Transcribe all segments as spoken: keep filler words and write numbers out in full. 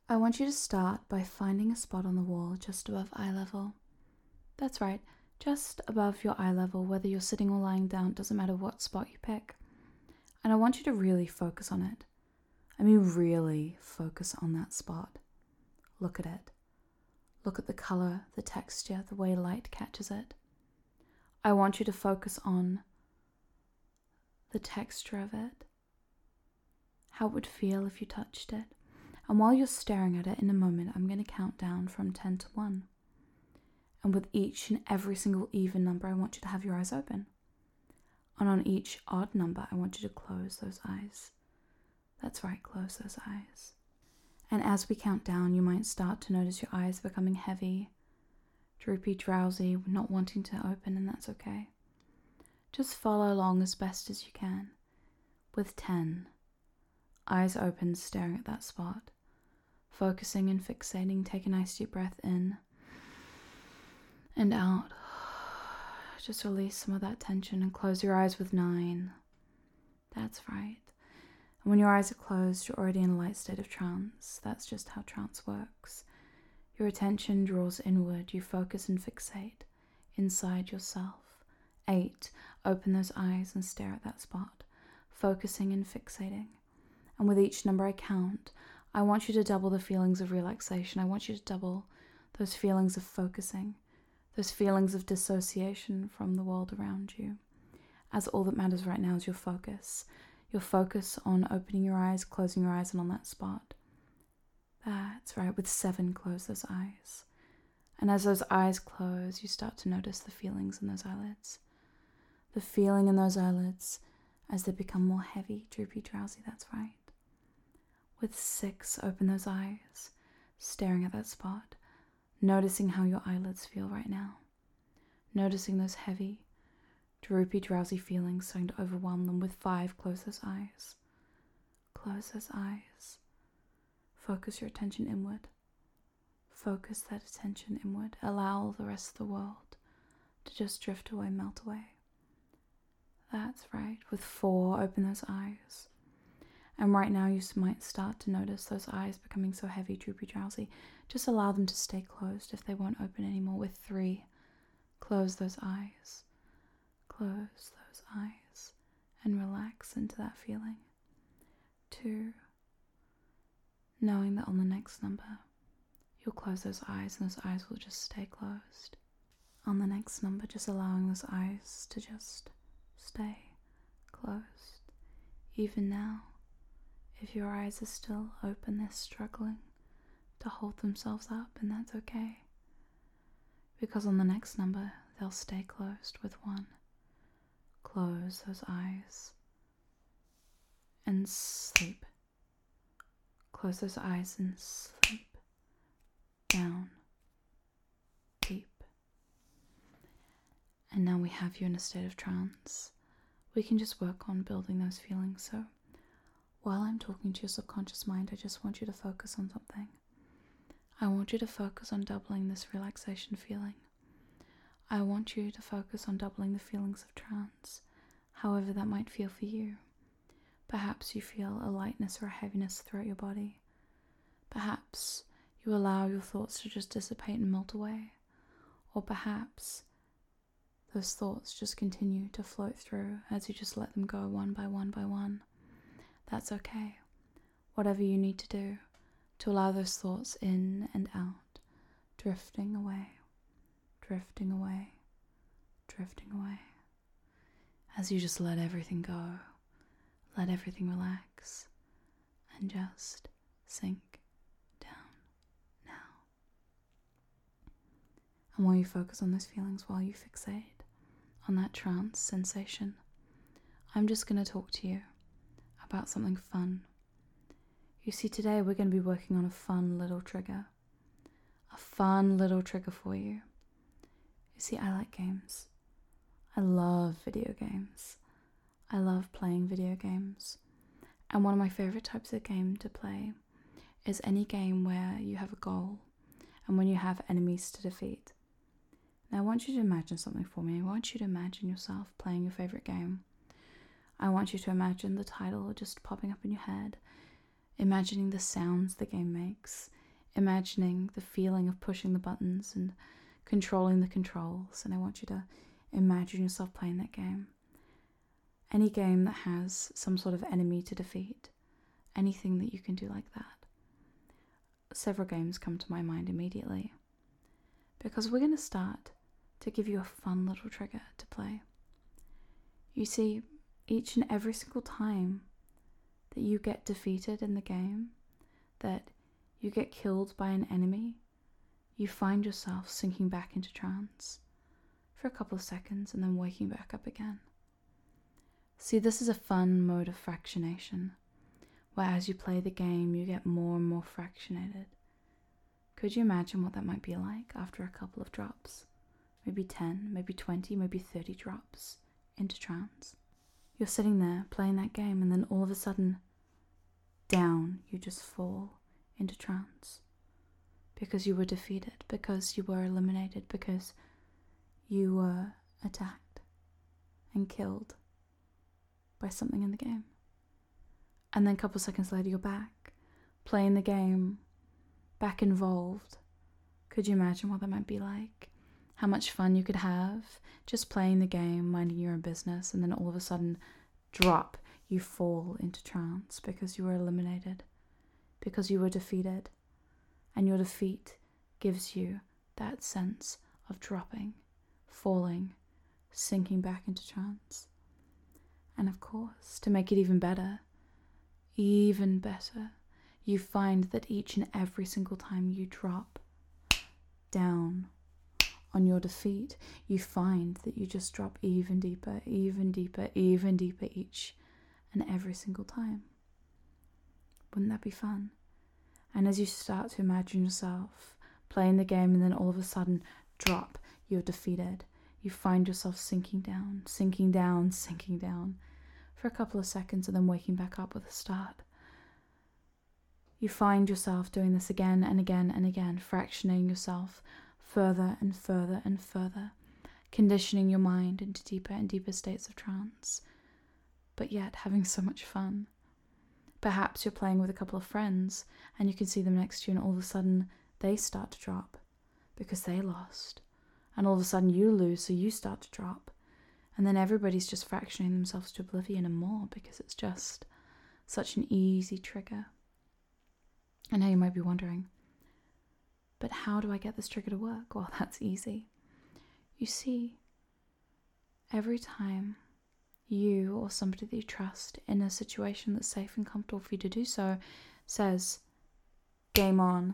I want you to start by finding a spot on the wall just above eye level. That's right, just above your eye level, whether you're sitting or lying down, it doesn't matter what spot you pick. And I want you to really focus on it. I mean, really focus on that spot. Look at it. Look at the color, the texture, the way light catches it. I want you to focus on the texture of it, how it would feel if you touched it. And while you're staring at it, in a moment, I'm going to count down from ten to one. And with each and every single even number, I want you to have your eyes open. And on each odd number, I want you to close those eyes. That's right, close those eyes. And as we count down, you might start to notice your eyes becoming heavy, droopy, drowsy, not wanting to open, and that's okay. Just follow along as best as you can. With ten, eyes open, staring at that spot, focusing and fixating. Take a nice deep breath in and out. Just release some of that tension and close your eyes with nine. That's right. And when your eyes are closed, you're already in a light state of trance. That's just how trance works. Your attention draws inward. You focus and fixate inside yourself. Eight, open those eyes and stare at that spot, focusing and fixating. And with each number I count, I want you to double the feelings of relaxation. I want you to double those feelings of focusing, those feelings of dissociation from the world around you. As all that matters right now is your focus. Your focus on opening your eyes, closing your eyes, and on that spot. That's right, with seven, close those eyes. And as those eyes close, you start to notice the feelings in those eyelids. The feeling in those eyelids as they become more heavy, droopy, drowsy, that's right. With six, open those eyes, staring at that spot, noticing how your eyelids feel right now. Noticing those heavy, droopy, drowsy feelings starting to overwhelm them. With five, close those eyes. Close those eyes. Focus your attention inward. Focus that attention inward. Allow the rest of the world to just drift away, melt away. That's right. With four, open those eyes. And right now you might start to notice those eyes becoming so heavy, droopy, drowsy. Just allow them to stay closed if they won't open anymore. With three, close those eyes. Close those eyes and relax into that feeling. Two, knowing that on the next number, you'll close those eyes and those eyes will just stay closed. On the next number, just allowing those eyes to just stay closed. Even now, if your eyes are still open, they're struggling to hold themselves up, and that's okay. Because on the next number, they'll stay closed with one. Close those eyes and sleep. Close those eyes and sleep. Down. Deep. And now we have you in a state of trance. We can just work on building those feelings. So while I'm talking to your subconscious mind, I just want you to focus on something. I want you to focus on doubling this relaxation feeling. I want you to focus on doubling the feelings of trance, however that might feel for you. Perhaps you feel a lightness or a heaviness throughout your body. Perhaps you allow your thoughts to just dissipate and melt away. Or perhaps those thoughts just continue to float through as you just let them go one by one by one. That's okay. Whatever you need to do to allow those thoughts in and out, drifting away, drifting away, drifting away. As you just let everything go, let everything relax, and just sink down now. And while you focus on those feelings, while you fixate on that trance sensation, I'm just going to talk to you about something fun. You see, today we're going to be working on a fun little trigger. A fun little trigger for you. You see, I like games. I love video games. I love playing video games. And one of my favorite types of game to play is any game where you have a goal and when you have enemies to defeat. Now I want you to imagine something for me. I want you to imagine yourself playing your favorite game. I want you to imagine the title just popping up in your head, imagining the sounds the game makes, imagining the feeling of pushing the buttons and controlling the controls, and I want you to imagine yourself playing that game. Any game that has some sort of enemy to defeat, anything that you can do like that. Several games come to my mind immediately, because we're going to start to give you a fun little trigger to play. You see, each and every single time that you get defeated in the game, that you get killed by an enemy, you find yourself sinking back into trance for a couple of seconds and then waking back up again. See, this is a fun mode of fractionation, where as you play the game, you get more and more fractionated. Could you imagine what that might be like after a couple of drops? Maybe ten, maybe twenty, maybe thirty drops into trance. You're sitting there playing that game, and then all of a sudden, down, you just fall into trance. Because you were defeated, because you were eliminated, because you were attacked and killed by something in the game. And then a couple seconds later, you're back, playing the game, back involved. Could you imagine what that might be like? How much fun you could have just playing the game, minding your own business, and then all of a sudden, drop, you fall into trance because you were eliminated, because you were defeated. And your defeat gives you that sense of dropping, falling, sinking back into trance. And of course, to make it even better, even better, you find that each and every single time you drop down on your defeat, you find that you just drop even deeper, even deeper, even deeper each and every single time. Wouldn't that be fun? And as you start to imagine yourself playing the game and then all of a sudden drop, you're defeated. You find yourself sinking down, sinking down, sinking down for a couple of seconds and then waking back up with a start. You find yourself doing this again and again and again, fractionating yourself further and further and further, conditioning your mind into deeper and deeper states of trance, but yet having so much fun. Perhaps you're playing with a couple of friends and you can see them next to you and all of a sudden they start to drop because they lost. And all of a sudden you lose, so you start to drop. And then everybody's just fractioning themselves to oblivion and more because it's just such an easy trigger. And now you might be wondering, but how do I get this trigger to work? Well, that's easy. You see, every time you or somebody that you trust in a situation that's safe and comfortable for you to do so says, game on,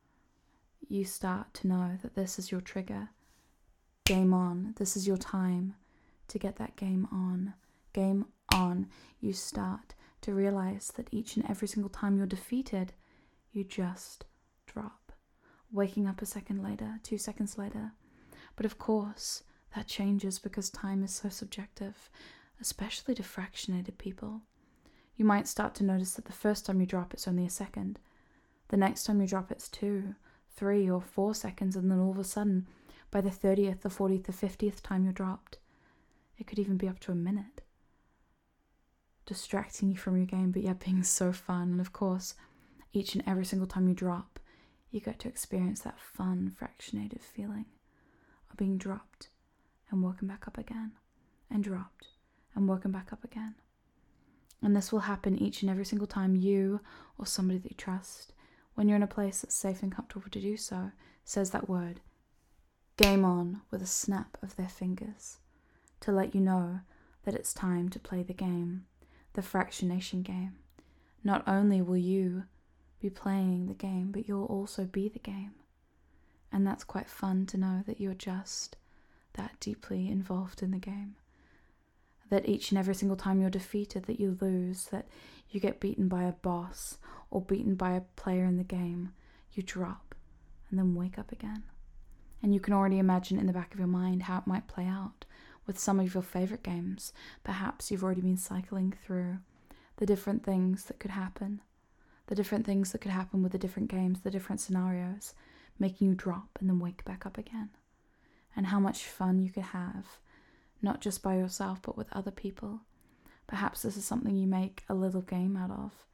you start to know that this is your trigger. Game on. This is your time to get that game on. Game on. You start to realize that each and every single time you're defeated, you just drop. Waking up a second later, two seconds later. But of course, that changes because time is so subjective, especially to fractionated people. You might start to notice that the first time you drop, it's only a second. The next time you drop, it's two, three, or four seconds, and then all of a sudden, by the thirtieth, the fortieth, the fiftieth time you're dropped, it could even be up to a minute. Distracting you from your game, but yet being so fun. And of course, each and every single time you drop, you get to experience that fun, fractionated feeling of being dropped and woken back up again, and dropped and woken back up again. And this will happen each and every single time you or somebody that you trust, when you're in a place that's safe and comfortable to do so, says that word, game on, with a snap of their fingers, to let you know that it's time to play the game, the fractionation game. Not only will you be playing the game, but you'll also be the game. And that's quite fun to know that you're just that deeply involved in the game. That each and every single time you're defeated, that you lose, that you get beaten by a boss or beaten by a player in the game, you drop and then wake up again. And you can already imagine in the back of your mind how it might play out with some of your favorite games. Perhaps you've already been cycling through the different things that could happen, the different things that could happen with the different games, the different scenarios, making you drop and then wake back up again. And how much fun you could have, not just by yourself, but with other people. Perhaps this is something you make a little game out of,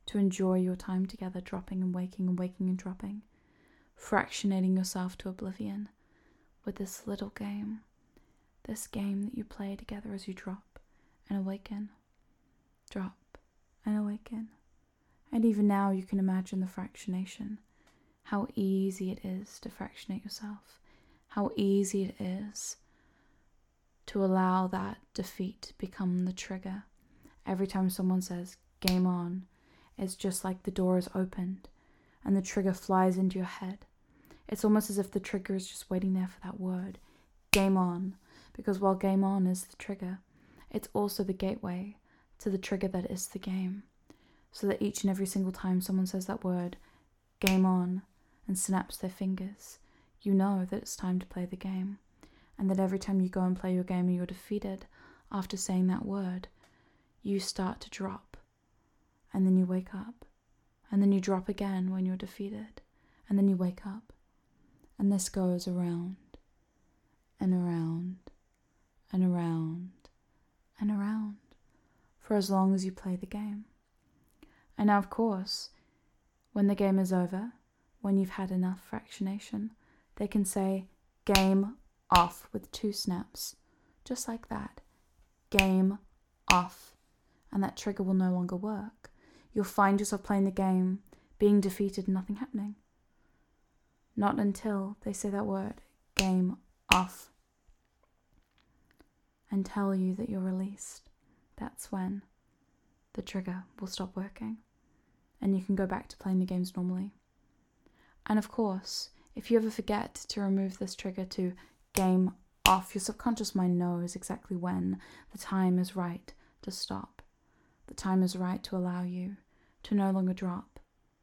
to enjoy your time together, dropping and waking and waking and dropping, fractionating yourself to oblivion with this little game, this game that you play together as you drop and awaken, drop and awaken. And even now you can imagine the fractionation, how easy it is to fractionate yourself, how easy it is to allow that defeat become the trigger. Every time someone says, game on, it's just like the door is opened and the trigger flies into your head. It's almost as if the trigger is just waiting there for that word, game on, because while game on is the trigger, it's also the gateway to the trigger that is the game. So that each and every single time someone says that word, game on, and snaps their fingers, you know that it's time to play the game. And that every time you go and play your game and you're defeated after saying that word, you start to drop. And then you wake up. And then you drop again when you're defeated. And then you wake up. And this goes around and around and around and around for as long as you play the game. And now, of course, when the game is over, when you've had enough fractionation, they can say, game off with two snaps. Just like that. Game off. And that trigger will no longer work. You'll find yourself playing the game, being defeated and nothing happening. Not until they say that word, game off, and tell you that you're released. That's when the trigger will stop working and you can go back to playing the games normally. And of course, if you ever forget to remove this trigger to game off, your subconscious mind knows exactly when the time is right to stop. The time is right to allow you to no longer drop.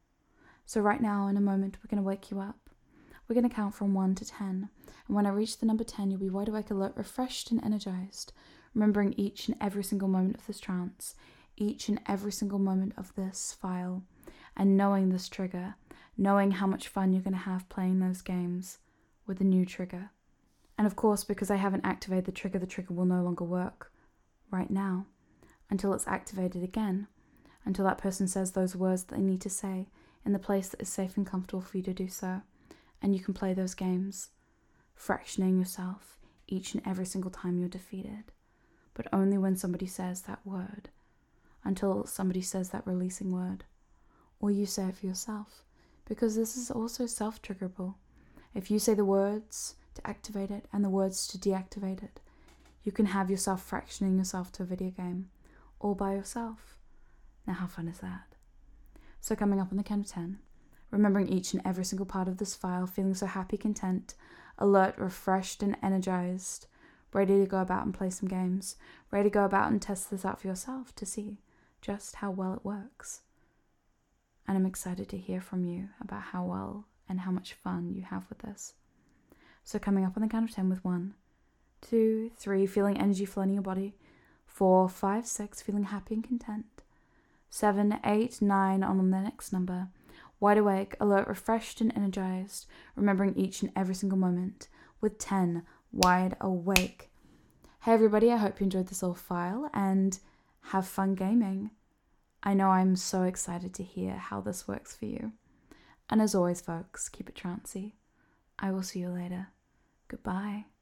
So right now, in a moment, we're going to wake you up. We're going to count from one to ten. And when I reach the number ten, you'll be wide awake, alert, refreshed, and energized, remembering each and every single moment of this trance, each and every single moment of this file, and knowing this trigger, knowing how much fun you're going to have playing those games with the new trigger. And of course, because I haven't activated the trigger, the trigger will no longer work right now until it's activated again, until that person says those words that they need to say in the place that is safe and comfortable for you to do so. And you can play those games, fractioning yourself each and every single time you're defeated, but only when somebody says that word, until somebody says that releasing word, or you say it for yourself, because this is also self-triggerable. If you say the words to activate it and the words to deactivate it, you can have yourself fractioning yourself to a video game, all by yourself. Now how fun is that? So coming up on the count of ten, remembering each and every single part of this file, feeling so happy, content, alert, refreshed, and energized, ready to go about and play some games, ready to go about and test this out for yourself to see just how well it works. And I'm excited to hear from you about how well and how much fun you have with this. So coming up on the count of ten with one, two, three, feeling energy flooding your body, four, five, six, feeling happy and content, seven, eight, nine, on the next number, wide awake, alert, refreshed, and energized, remembering each and every single moment, with ten, wide awake. Hey everybody, I hope you enjoyed this little file and have fun gaming. I know I'm so excited to hear how this works for you. And as always, folks, keep it trancy. I will see you later. Goodbye.